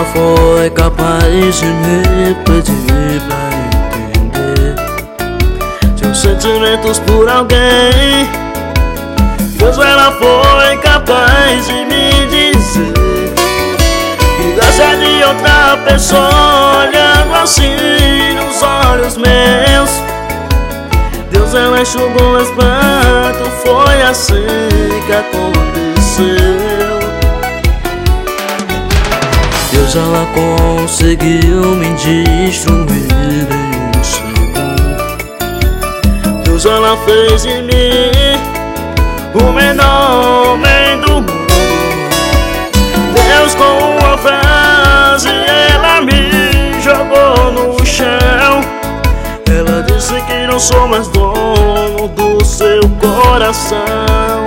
ela foi capaz de me pedir pra entender seus sentimentos por alguém. Deus, ela foi capaz de me dizer que gosta de outra pessoa, olhando assim nos olhos meus. Deus, ela enxugou as prantos, foi assim que aconteceu. Deus, ela conseguiu me destruir em um segundo. Deus, ela fez de mim o menor homem do mundo. Deus, com uma frase, ela me jogou no chão. Ela disse que não sou mais dono do seu coração.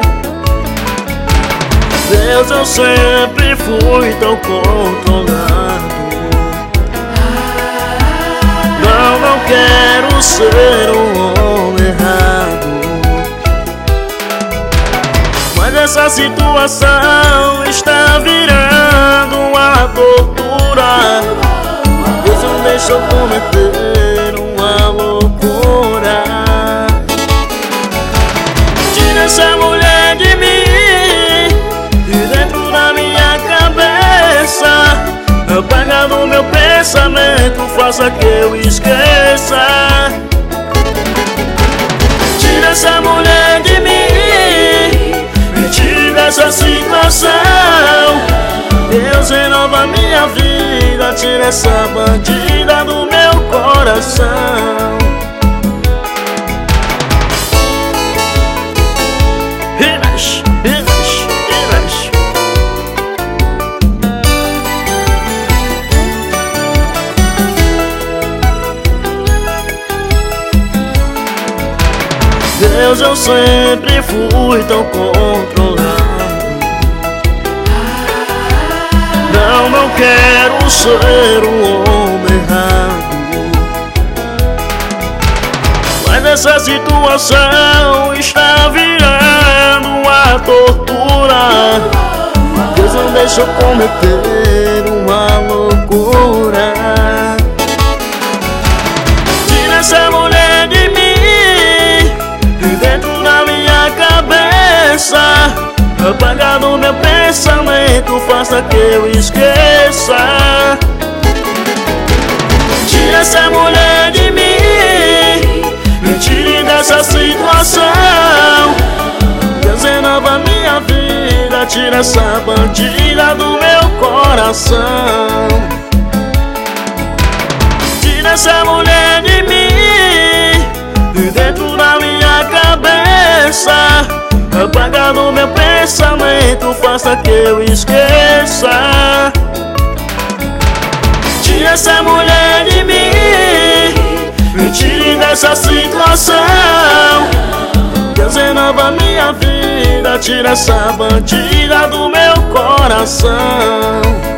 Deus, eu sempre fui tão controlado. Não quero ser um homem errado, mas essa situação está virando uma tortura. Deus, não deixa eu cometer uma loucura. Tira essa mulher de mim, de dentro da minha cabeça. Apaga do meu pensamento, faça que eu esqueça. Tira essa mulher de mim, me tire dessa situação. Deus, renova minha vida, tira essa bandida do meu coração. Relaxa, relaxa, relaxa. Deus, eu sempre fui tão controlado. Não quero ser um homem errado, mas essa situação está virando uma tortura. Deus, não deixa eu cometer uma loucura. Tira essa mulher de mim, de dentro da minha cabeça. Apaga do meu pensamento, faça que eu esqueça. Tira essa mulher de mim, me tire dessa situação. Deus, renova minha vida, tira essa bandida do meu coração. Tira essa mulher de mim, de dentro da minha cabeça. Apaga do meu pensamento, faça que eu esqueça. Tira essa mulher de mim, me tire dessa situação. Deus, renova minha vida, tira essa bandida do meu coração.